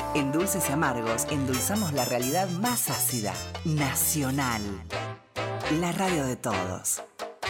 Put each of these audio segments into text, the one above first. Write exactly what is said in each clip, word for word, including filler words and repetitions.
En Dulces y Amargos endulzamos la realidad más ácida. Nacional. La radio de todos.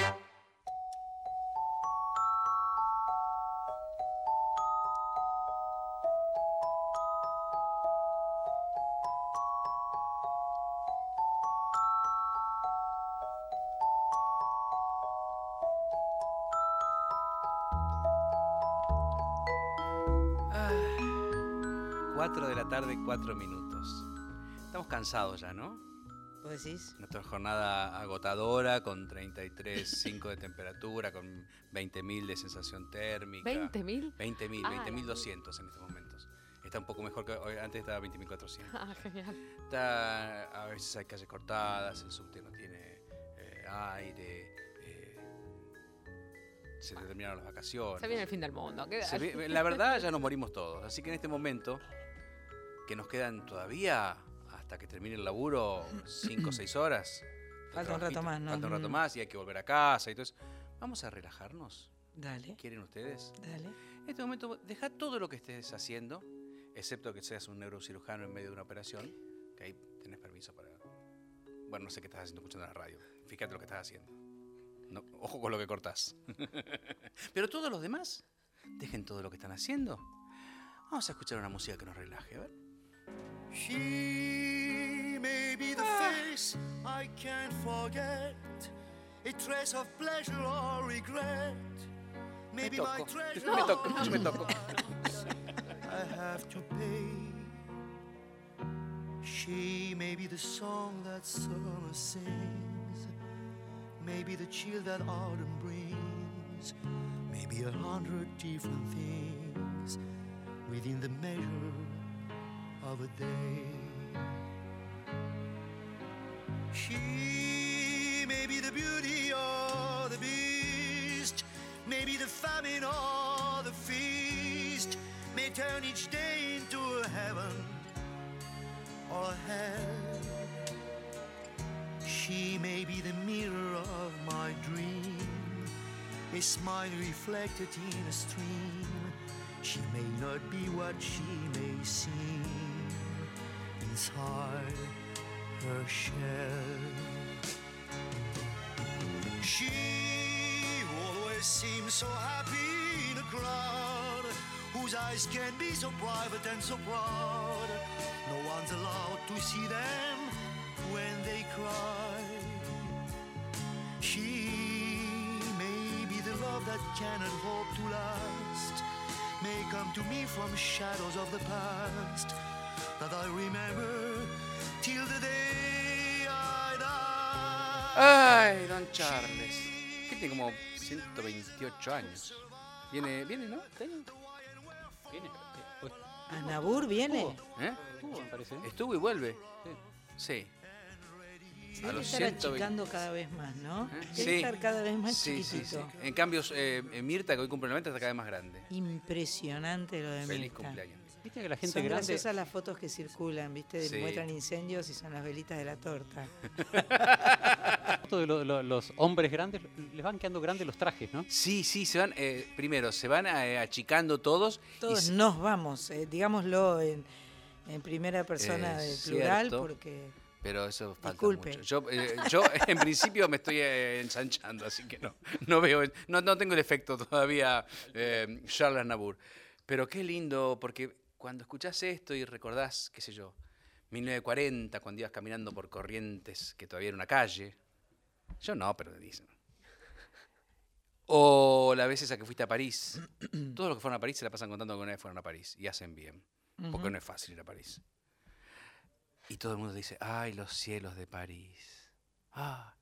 cuatro de la tarde, cuatro minutos. Estamos cansados ya, ¿no? ¿Vos decís? Nuestra jornada agotadora, con treinta y tres punto cinco de temperatura, con veinte mil de sensación térmica. ¿veinte mil? veinte mil, Ah, veinte mil doscientos en estos momentos. Está un poco mejor que hoy, antes estaba veinte mil cuatrocientos. Ah, genial. Está, a veces hay calles cortadas, el subte no tiene eh, aire, eh, se terminaron las vacaciones. Se viene el fin del mundo. ¿Qué? Se vi- la verdad, ya nos morimos todos. Así que en este momento, que nos quedan todavía, hasta que termine el laburo, cinco o seis horas. de Falta un rato trabajito. más, ¿no? Falta un rato más y hay que volver a casa y todo eso. Vamos a relajarnos. Dale, ¿Quieren ustedes? dale. En este momento, deja todo lo que estés haciendo, excepto que seas un neurocirujano en medio de una operación, que ahí tenés permiso para... Bueno, no sé qué estás haciendo escuchando la radio. Fíjate lo que estás haciendo. No, ojo con lo que cortás. Pero todos los demás, dejen todo lo que están haciendo. Vamos a escuchar una música que nos relaje, a ver. She may be the face I can't forget, a trace of pleasure or regret. Me Maybe toco, my treasure me toco, yo me toco. I have to pay. She may be the song that summer sings, maybe the chill that autumn brings, maybe a hundred different things within the measure of a day. She may be the beauty or the beast, maybe the famine or the feast, may turn each day into a heaven or a hell. She may be the mirror of my dream, a smile reflected in a stream. She may not be what she may seem inside her shell. She always seems so happy in a crowd, whose eyes can be so private and so proud. No one's allowed to see them when they cry. She may be the love that cannot hope to last, may come to me from shadows of the past that I remember till the day I die. Ay, don Charles. Que tiene como ciento veintiocho años. Viene, viene, ¿no? ¿Este año? ¿Viene? Pues, ¿Anabur viene? ¿Eh? estuvo, me parece. ¿eh? Estuvo y vuelve. Sí. Se A debe los estar ciento veinte. achicando cada vez más, ¿no? ¿Eh? Debe Sí. estar cada vez más Sí, sí, sí. chiquitito. En cambio, eh, eh, Mirta, que hoy cumple noventa, está cada vez más grande. Impresionante lo de Feliz Mirta. cumpleaños. Viste que la gente Son grande. graciosas las fotos que circulan, ¿viste? Sí. Muestran incendios y son las velitas de la torta. Esto de lo- lo- los hombres grandes, les van quedando grandes los trajes, ¿no? Sí, sí, se van, eh, primero, se van eh, achicando todos. y Todos se- nos vamos, eh, digámoslo en, en primera persona Es de plural, cierto. porque Pero eso falta Disculpe. mucho. Yo, eh, yo en principio me estoy eh, ensanchando, así que no, no veo, no, no tengo el efecto todavía eh, Charles Nabur. Pero qué lindo, porque cuando escuchás esto y recordás, qué sé yo, mil novecientos cuarenta, cuando ibas caminando por Corrientes, que todavía era una calle. Yo no, pero dicen. O la vez esa que fuiste a París. Todos los que fueron a París se la pasan contando que una vez fueron a París y hacen bien. Porque Ujú. no es fácil ir a París. Y todo el mundo dice, ay, los cielos de París. Ah.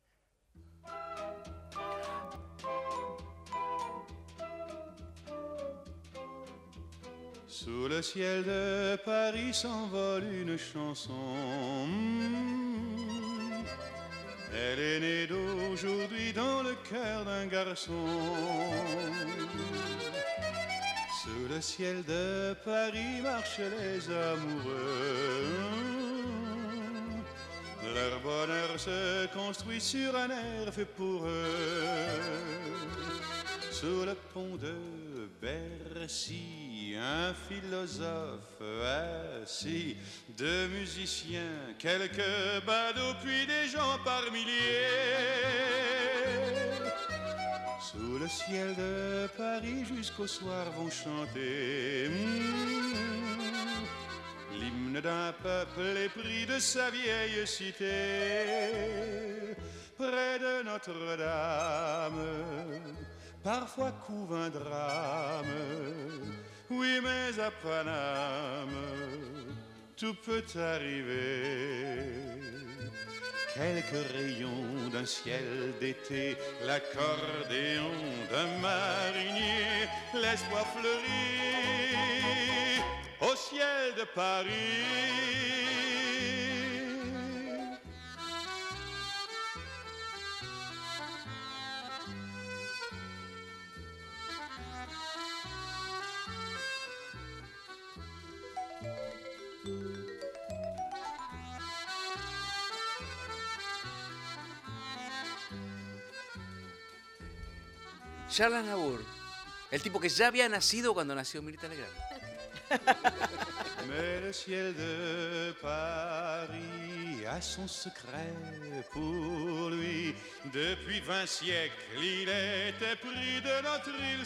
Sous le ciel de Paris s'envole une chanson. Mm. Elle est née d'aujourd'hui dans le cœur d'un garçon. Sous le ciel de Paris marchent les amoureux. Leur bonheur se construit sur un air fait pour eux. Sous le pont de Bercy, un philosophe assis, deux musiciens, quelques badauds, puis des gens par milliers. Sous le ciel de Paris jusqu'au soir vont chanter mmh, l'hymne d'un peuple épris de sa vieille cité. Près de Notre-Dame, parfois couve un drame, oui mais à Paname, tout peut arriver. Quelques rayons d'un ciel d'été, l'accordéon d'un marinier, l'espoir fleurit au ciel de Paris. Charles Aznavour, el tipo que ya había nacido cuando nació Mirta Legrand. Mais le ciel de Paris a son secret pour lui. Depuis vingt siècles, il était pris de notre île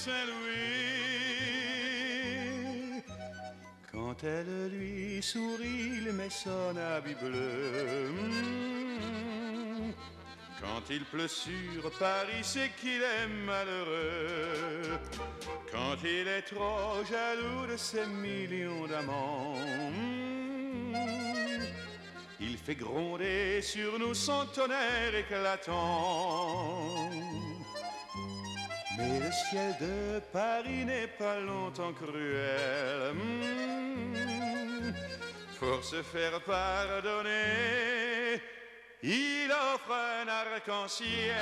Saint-Louis. Quand elle lui sourit, il met son habit bleu. Mmh. Quand il pleut sur Paris, c'est qu'il est malheureux. Quand il est trop jaloux de ses millions d'amants, mmh, il fait gronder sur nous son tonnerre éclatant. Mais le ciel de Paris n'est pas longtemps cruel. Mmh, pour se faire pardonner, il offre un arc-en-ciel.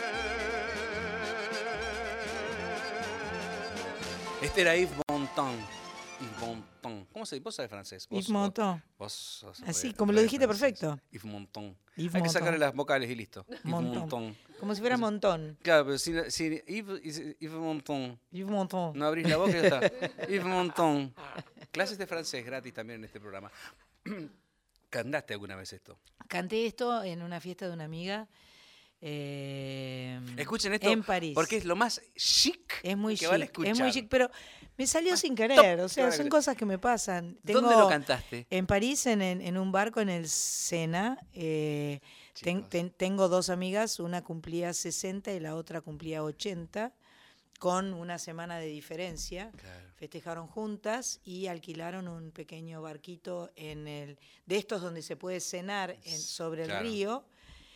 Este era Yves Montand. Yves Montand. ¿Cómo se dice? ¿Vos sabés francés? ¿Vos, Yves Montand. Vos, sos Así, re- como lo re dijiste francés. perfecto. Yves Montand. Yves Hay que Montand. sacarle las vocales y listo. Yves Montand. Montand. Como si fuera montón. Claro, pero si, si Yves, Yves Montand Yves Montand. no abrís la boca y ya está. Yves Montand. Clases de francés gratis también en este programa. ¿Cantaste alguna vez esto? Canté esto en una fiesta de una amiga. eh, Escuchen esto, En París. porque es lo más chic Es muy que chic, vale escuchar. es muy chic, pero me salió Más sin top querer, o que sea, vale son escuchar. cosas que me pasan. Tengo, ¿Dónde lo cantaste? En París, en, en- en un barco en el Sena. eh, ten- Chicos. ten- tengo dos amigas, una cumplía sesenta y la otra cumplía ochenta, con una semana de diferencia. Claro. Festejaron juntas y alquilaron un pequeño barquito en el de estos donde se puede cenar en- sobre el Claro. río.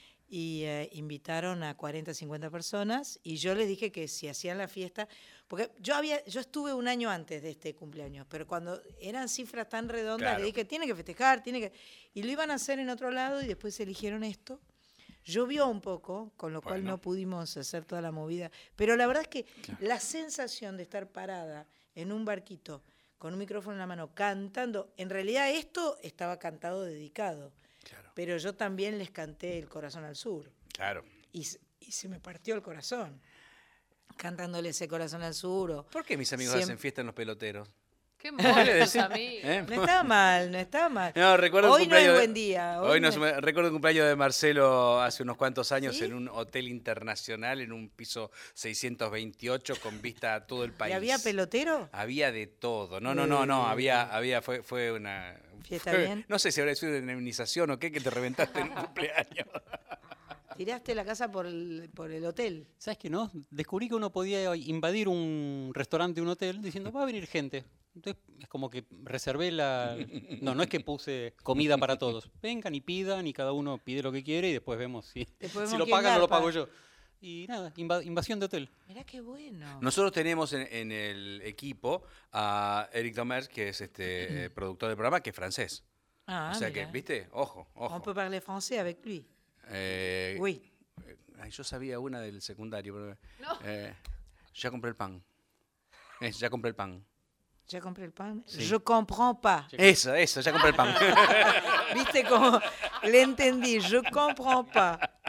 Y eh, invitaron a cuarenta, cincuenta personas y yo les dije que si hacían la fiesta, porque yo había yo estuve un año antes de este cumpleaños, pero cuando eran cifras tan redondas Claro. le dije, tiene que festejar, tiene que... Y lo iban a hacer en otro lado y después eligieron esto. Llovió un poco, con lo cual Bueno. no pudimos hacer toda la movida, pero la verdad es que la sensación de estar parada en un barquito con un micrófono en la mano cantando, en realidad esto estaba cantado dedicado. Claro. Pero yo también les canté El Corazón al Sur. Claro. Y, s- y se me partió el corazón. Cantándole ese Corazón al Sur. o- ¿Por qué mis amigos Siem- hacen fiesta en los peloteros? Qué ¿Qué monos tus decís? amigos. ¿Eh? No está mal, no está mal. No, recuerdo Hoy un no es cumpleaños de- buen día. Hoy no, no es- recuerdo el cumpleaños de Marcelo hace unos cuantos años ¿Sí? en un hotel internacional en un piso seiscientos veintiocho con vista a todo el país. ¿Y había pelotero? Había de todo. No, no, no, no. Eh. Había, había, fue, fue una. ¿Fiesta fue- bien? No sé si habrá sido de indemnización o qué, que te reventaste en un cumpleaños. Tiraste la casa por el, por el hotel. ¿Sabes qué no? Descubrí que uno podía invadir un restaurante, un hotel, diciendo, va a venir gente. Entonces es como que reservé la... No, no es que puse comida para todos. Vengan y pidan y cada uno pide lo que quiere y después vemos si, Después si vemos lo quién pagan o lo garpa. pago yo. Y nada, inva- invasión de hotel. Mirá qué bueno. Nosotros tenemos en, en el equipo a Eric Domers, que es este eh, productor del programa, que es francés. Ah, o sea mira. que, ¿viste? Ojo, On ojo. peut parler français avec lui. Eh, Oui. eh, ay, yo sabía una del secundario, pero... No. eh, ya compré el pan. Eh, ya compré el pan. Ya compré el pan. Sí. Je comprends pas. Eso, eso, ya compré el pan. ¿Viste cómo le entendí? Je comprends pas.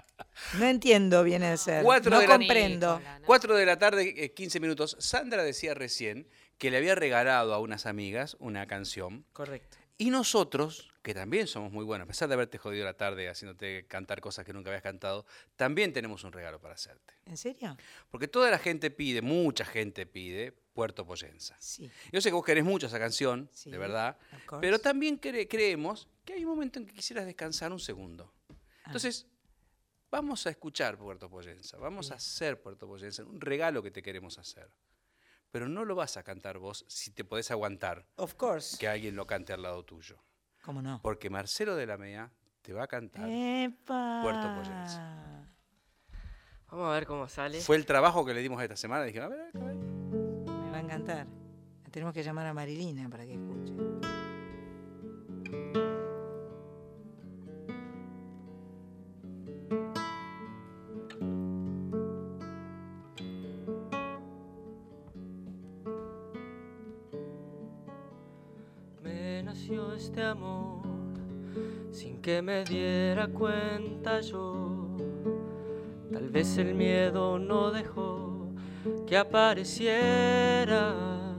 No entiendo bien el ser. Cuatro no de la- comprendo. Nicola, ¿no? cuatro de la tarde, eh, quince minutos. Sandra decía recién que le había regalado a unas amigas una canción. Correcto. Y nosotros, que también somos muy buenos, a pesar de haberte jodido la tarde haciéndote cantar cosas que nunca habías cantado, también tenemos un regalo para hacerte. ¿En serio? Porque toda la gente pide, mucha gente pide Puerto Poyensa. Sí. Yo sé que vos querés mucho esa canción, Sí, de verdad, of course. pero también cre- creemos que hay un momento en que quisieras descansar un segundo. Entonces, vamos a escuchar Puerto Poyensa, vamos a hacer Puerto Poyensa, un regalo que te queremos hacer. Pero no lo vas a cantar vos si te podés aguantar Of course. que alguien lo cante al lado tuyo. ¿Cómo no? Porque Marcelo de la Mea te va a cantar. ¡Epa! Puerto Poyensa. Vamos a ver cómo sale. Fue el trabajo que le dimos esta semana. Dije, a ver, a ver. Me va a encantar. Tenemos que llamar a Marilina para que escuche. Me nació este amor sin que me diera cuenta yo. Tal vez el miedo no dejó que apareciera.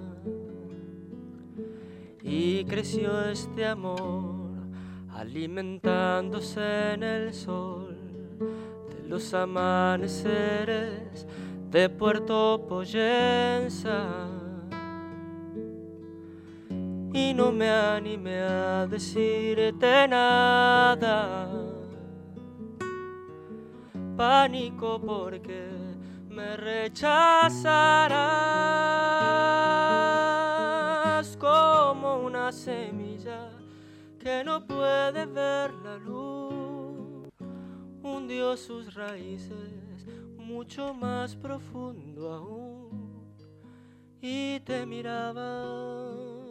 Y creció este amor alimentándose en el sol de los amaneceres de Puerto Poyensa. Y no me animé a decirte nada. Pánico porque me rechazarás como una semilla que no puede ver la luz. Hundió sus raíces mucho más profundo aún y te miraba.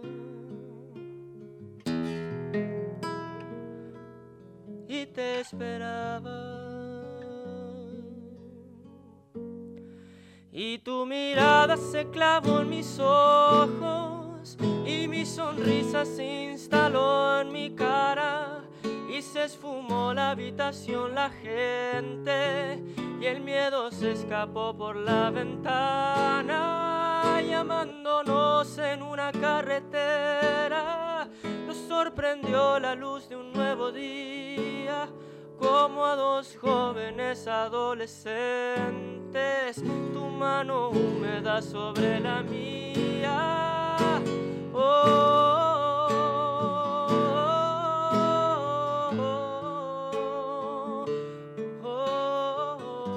Y te esperaba. Y tu mirada se clavó en mis ojos y mi sonrisa se instaló en mi cara y se esfumó la habitación, la gente y el miedo se escapó por la ventana. Llamándonos en una carretera nos sorprendió la luz de un nuevo día, como a dos jóvenes adolescentes, tu mano húmeda sobre la mía. Oh, oh, oh, oh,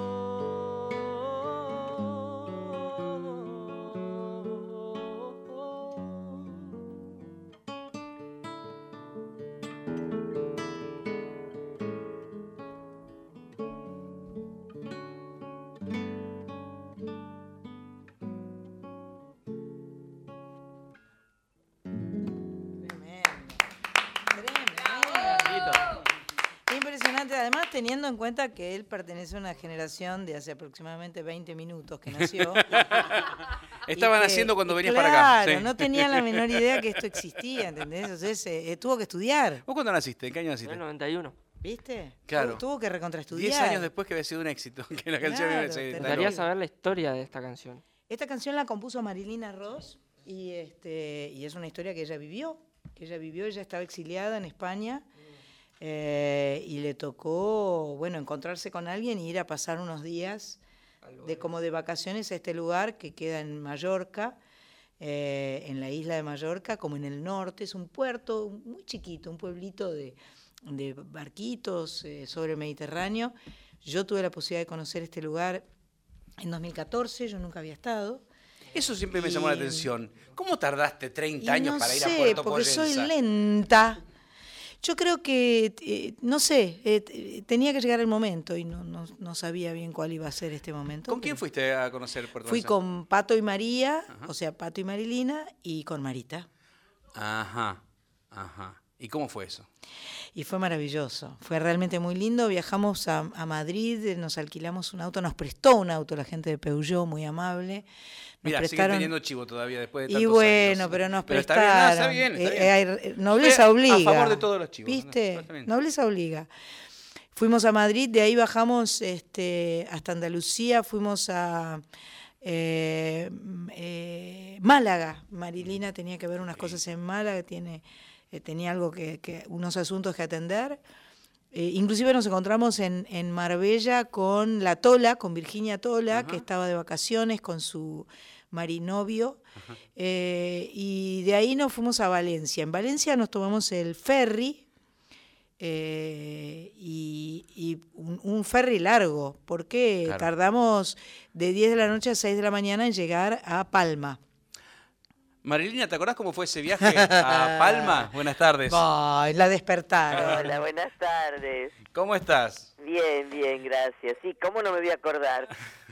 Impresionante, además teniendo en cuenta que él pertenece a una generación de hace aproximadamente veinte minutos que nació. Estaban y que- haciendo cuando y venías claro, para acá. sí. no tenían la menor idea que esto existía, ¿entendés? Entonces eh, tuvo que estudiar, ¿Vos cuándo naciste? ¿En qué año En naciste? el noventa y uno. ¿viste? Claro. Tuvo, tuvo que recontraestudiar. Diez años después que había sido un éxito. Que la canción Claro, se- terrible. Me está gustaría loca. saber la historia de esta canción. Esta canción la compuso Marilina Ross y, este, y es una historia que ella vivió, que ella vivió, ella estaba exiliada en España eh, y le tocó, bueno, encontrarse con alguien y ir a pasar unos días de como de vacaciones a este lugar que queda en Mallorca, eh, en la isla de Mallorca, como en el norte, es un puerto muy chiquito, un pueblito de, de barquitos eh, sobre el Mediterráneo. Yo tuve la posibilidad de conocer este lugar en dos mil catorce, yo nunca había estado. Eso siempre me llamó la Y- atención. ¿Cómo tardaste Y treinta años no para ir sé, a Puerto porque Poyensa? soy lenta. Yo creo que, eh, no sé, eh, t- tenía que llegar el momento y no, no, no sabía bien cuál iba a ser este momento. ¿Con quién pero fuiste a conocer Puerto Fui Poyensa? con Pato y María, o sea, Pato y Marilina, y con Marita. Ajá, ajá. ¿Y cómo fue eso? Y fue maravilloso, fue realmente muy lindo. Viajamos a, a Madrid, eh, nos alquilamos un auto, nos prestó un auto la gente de Peugeot, muy amable. Nos Mira, siguen prestaron- teniendo chivo todavía después de Y tantos bueno, años. pero nos está bien, no, prestaron. está bien, está Eh, bien. eh, hay- nobleza Estoy obliga. a favor de todos los chivos, ¿no? ¿Viste? Está bien. Nobleza obliga. fuimos a Madrid, de ahí bajamos este, hasta Andalucía, fuimos a eh, eh, Málaga. Marilina tenía que ver unas cosas en Málaga, tiene, eh, tenía algo que, que, unos asuntos que atender. Eh, inclusive nos encontramos en, en Marbella con la Tola, con Virginia Tola, Ajá. que estaba de vacaciones con su marinovio, eh, y de ahí nos fuimos a Valencia. En Valencia nos tomamos el ferry, eh, y, y un, un ferry largo, porque claro. tardamos de diez de la noche a seis de la mañana en llegar a Palma. Marilina, ¿te acordás cómo fue ese viaje a Palma? Buenas tardes. Ay, la despertaron. Hola, buenas tardes. ¿Cómo estás? Bien, bien, gracias. Sí, ¿cómo no me voy a acordar?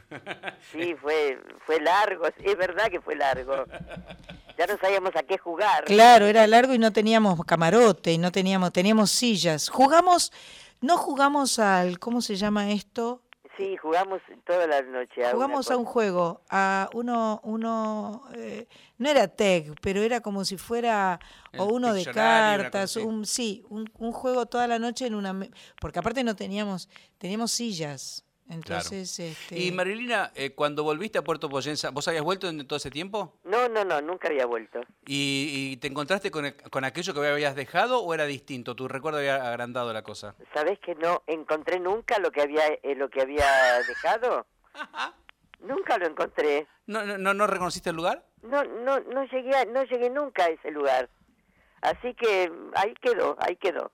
Sí, fue fue largo, es verdad que fue largo. Ya no sabíamos a qué jugar. Claro, era largo y no teníamos camarote, y no teníamos, teníamos sillas. Jugamos, no jugamos al, ¿cómo se llama esto? Sí, jugamos toda la noche. A jugamos a un juego, a uno, uno eh, no era tag, pero era como si fuera o uno de cartas, un sí, un, un juego toda la noche en una, porque aparte no teníamos, teníamos sillas, entonces. Claro. Este... Y Marilina, eh, cuando volviste a Puerto Poyensa, ¿vos habías vuelto en todo ese tiempo? No, no, no, nunca había vuelto. ¿Y, y te encontraste con, el, con aquello que habías dejado o era distinto? ¿Tu recuerdo había agrandado la cosa? ¿Sabés que no encontré nunca lo que había eh, lo que había dejado? Nunca lo encontré. ¿No, no, no reconociste el lugar? No, no, no llegué, a, no llegué nunca a ese lugar. Así que ahí quedó, ahí quedó.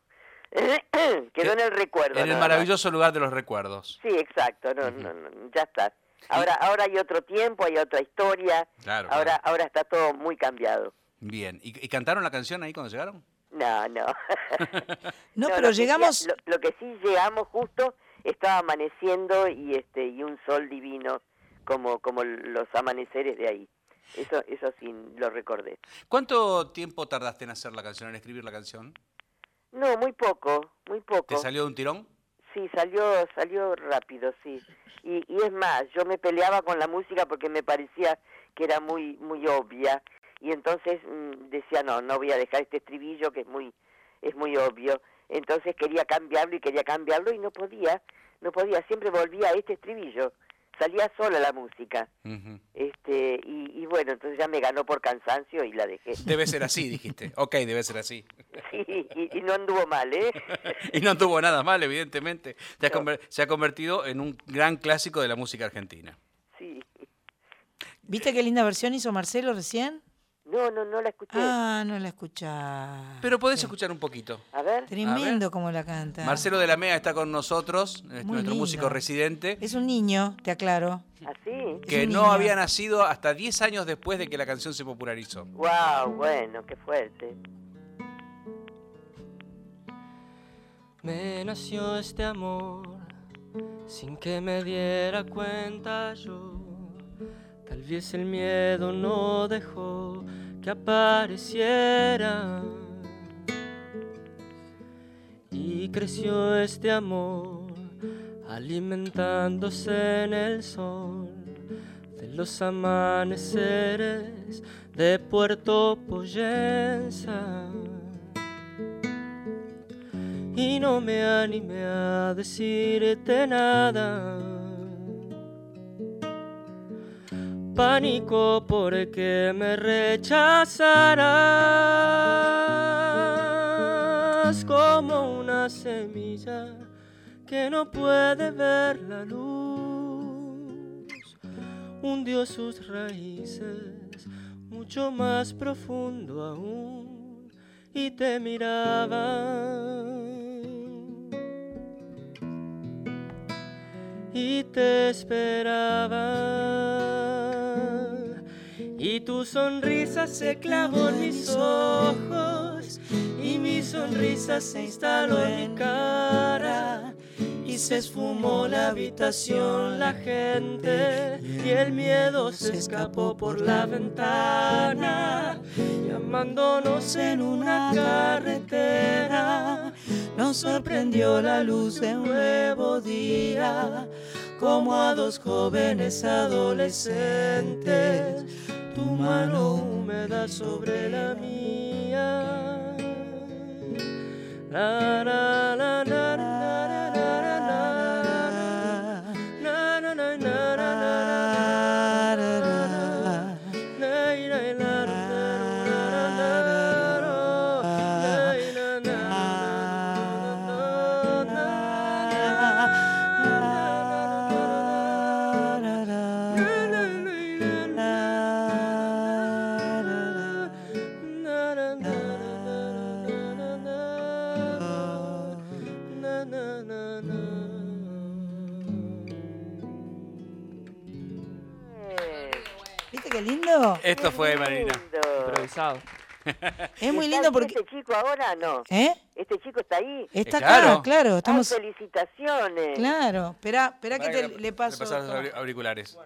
Quedó en el recuerdo. En el maravilloso lugar de los recuerdos. Sí, exacto, no, uh-huh. no, no, ya está. Ahora, ahora hay otro tiempo, hay otra historia. Claro, ahora, claro. ahora está todo muy cambiado. Bien. ¿Y, y cantaron la canción ahí cuando llegaron? No, no. no, no, pero lo llegamos. Que, lo, lo que sí llegamos justo, estaba amaneciendo y este y un sol divino, como como los amaneceres de ahí. Eso, eso sí lo recordé. ¿Cuánto tiempo tardaste en hacer la canción, en escribir la canción? No, muy poco, muy poco. ¿Te salió de un tirón? Sí, salió, salió rápido, sí. Y, y es más, yo me peleaba con la música porque me parecía que era muy, muy obvia. Y entonces mmm, decía, no, no voy a dejar este estribillo que es muy, es muy obvio. Entonces quería cambiarlo y quería cambiarlo y no podía, no podía. Siempre volvía a este estribillo. Salía sola la música. Uh-huh. este y, y bueno, entonces ya me ganó por cansancio y la dejé. Debe ser así, dijiste. Ok, debe ser así. Sí, y, y no anduvo mal, ¿eh? Y no anduvo nada mal, evidentemente. Se ha, no. conver- se ha convertido en un gran clásico de la música argentina. Sí. ¿Viste qué linda versión hizo Marcelo recién? No, no, no la escuché. Ah, no la escuchás. Pero podés sí. escuchar un poquito. A ver. Tremendo como la canta. Marcelo de la Mea está con nosotros, Muy nuestro lindo. músico residente. Es un niño, te aclaro. ¿Ah, sí? Que no niño. había nacido hasta diez años después de que la canción se popularizó. Wow, bueno, qué fuerte. Me nació este amor sin que me diera cuenta yo. Tal vez el miedo no dejó que apareciera. Y creció este amor alimentándose en el sol de los amaneceres de Puerto Poyensa. Y no me animé a decirte nada. Pánico porque me rechazarás como una semilla que no puede ver la luz. Hundió sus raíces mucho más profundo aún y te miraba y te esperaba. Y tu sonrisa se clavó en mis ojos y mi sonrisa se instaló en mi cara. Y se esfumó la habitación, la gente, y el miedo se escapó por la ventana. Llamándonos en una carretera, nos sorprendió la luz de un nuevo día, como a dos jóvenes adolescentes, tu mano húmeda sobre la mía. La, la, la, la, la, la, la. na, na, na, na. ¿Viste qué lindo? Esto fue Qué Marilina. lindo. Improvisado. Es muy ¿Está lindo aquí porque... este chico ahora no? ¿Eh? ¿Este chico está ahí? Está Eh, claro. acá, claro. Estamos... Ay, felicitaciones. Claro. Espera, espera que Para te, que le paso. pasas los toma. auri- auriculares.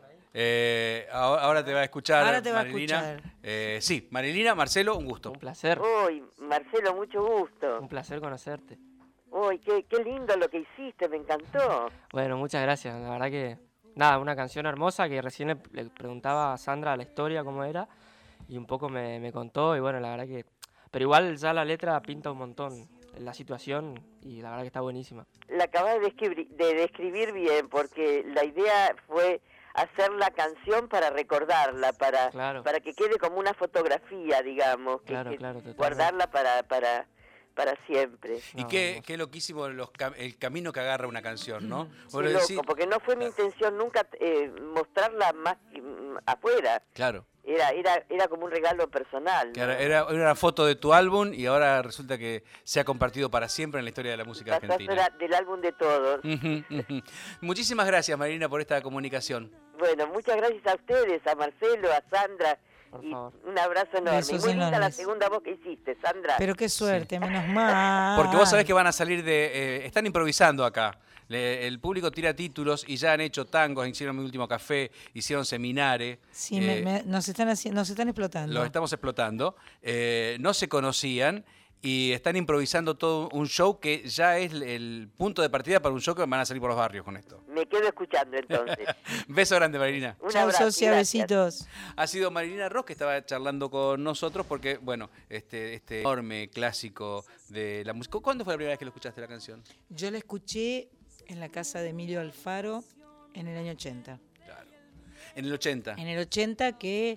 Eh, ahora, ahora te va a escuchar Ahora te va a Marilina. escuchar. Eh, sí, Marilina, Marcelo, un gusto. Un placer. Uy, Marcelo, mucho gusto. Un placer conocerte. Uy, qué, qué lindo lo que hiciste, me encantó. Bueno, muchas gracias. La verdad que, nada, una canción hermosa que recién le, le preguntaba a Sandra la historia, cómo era, y un poco me, me contó, y bueno, la verdad que... Pero igual ya la letra pinta un montón la situación, y la verdad que está buenísima. La acabas de describir, de describir bien, porque la idea fue hacer la canción para recordarla, para, Claro. para que quede como una fotografía, digamos, que, Claro, que claro, totalmente. guardarla para, para, para siempre. Y No, qué, hermoso. qué loquísimo los cam- el camino que agarra una canción, ¿no? Qué Vos lo loco, decís- porque no fue mi intención nunca eh, mostrarla más que, mm, afuera. Claro. Era, era, era como un regalo personal. ¿no? Que era, era una foto de tu álbum y ahora resulta que se ha compartido para siempre en la historia de la música Pasás argentina. era del álbum de todos. Ujú, ujú. Muchísimas gracias, Marina, por esta comunicación. Bueno, muchas gracias a ustedes, a Marcelo, a Sandra. Por Y favor. un abrazo enorme. Besos Y muy linda la enormes. segunda voz que hiciste, Sandra. Pero qué suerte, menos mal. Porque vos sabés que van a salir de... eh, están improvisando acá. Le- el público tira títulos y ya han hecho tangos, hicieron Mi Último Café, hicieron Seminare. Sí, eh, me- me- nos, están haci- nos están explotando. Los estamos explotando. Eh, no se conocían y están improvisando todo un show que ya es el- el punto de partida para un show que van a salir por los barrios con esto. Me quedo escuchando entonces. Beso grande, Marilina. Un Chau, abrazo. y socia, gracias. besitos. Ha sido Marilina Ross que estaba charlando con nosotros porque, bueno, este, este enorme clásico de la música. ¿Cuándo fue la primera vez que lo escuchaste la canción? Yo la escuché en la casa de Emilio Alfaro en el año ochenta. Claro. En el ochenta. En el ochenta que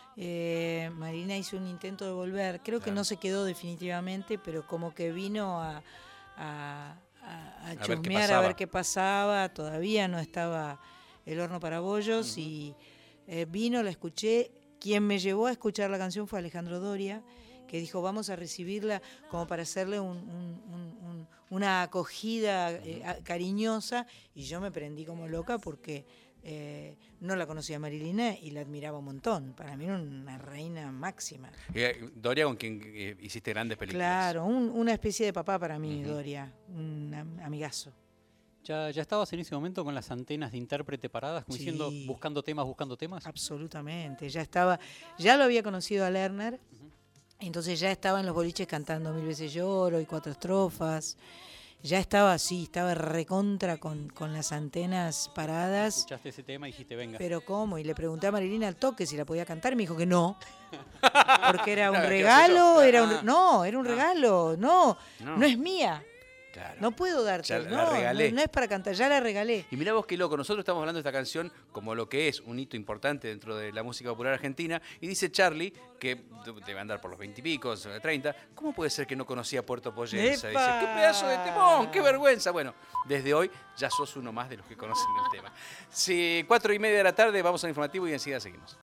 eh, Marina hizo un intento de volver. Creo que Claro. no se quedó definitivamente, pero como que vino a, a, a- a ver qué chusmear, a pasaba. ver qué pasaba. Todavía no estaba el horno para bollos y eh, vino, la escuché. Quien me llevó a escuchar la canción fue Alejandro Doria, que dijo vamos a recibirla como para hacerle un- un- un- un- una acogida eh, a- cariñosa, y yo me prendí como loca porque eh, no la conocía a Marilina y la admiraba un montón. Para mí era una reina máxima. Eh, Doria, con quien eh, hiciste grandes películas. Claro, un- una especie de papá para mí, Ujú. Doria, un am- amigazo. ¿Ya, ¿Ya estabas en ese momento con las antenas de intérprete paradas, como Sí. diciendo, buscando temas, buscando temas? Absolutamente, ya estaba, ya lo había conocido a Lerner, entonces ya estaba en los boliches cantando Mil veces lloro y Cuatro estrofas, ya estaba así, estaba recontra con, con las antenas paradas, Escuchaste ese tema y dijiste, venga. pero ¿cómo? Y le pregunté a Marilina al toque si la podía cantar y me dijo que no, porque era un Claro, ¿qué regalo, hace yo? era un, Ah. no, era un Ah. regalo, no, No. no es mía, Claro. no puedo darte, Ya la no, regalé. no, no es para cantar, ya la regalé. Y mirá vos qué loco, nosotros estamos hablando de esta canción como lo que es un hito importante dentro de la música popular argentina, y dice Charlie, que debe andar por los veintipico, treinta, ¿cómo puede ser que no conocía Puerto Poyensa? Dice, ¡Epa! qué pedazo de temón, qué vergüenza. Bueno, desde hoy ya sos uno más de los que conocen el tema. Sí, cuatro y media de la tarde, vamos al informativo y enseguida seguimos.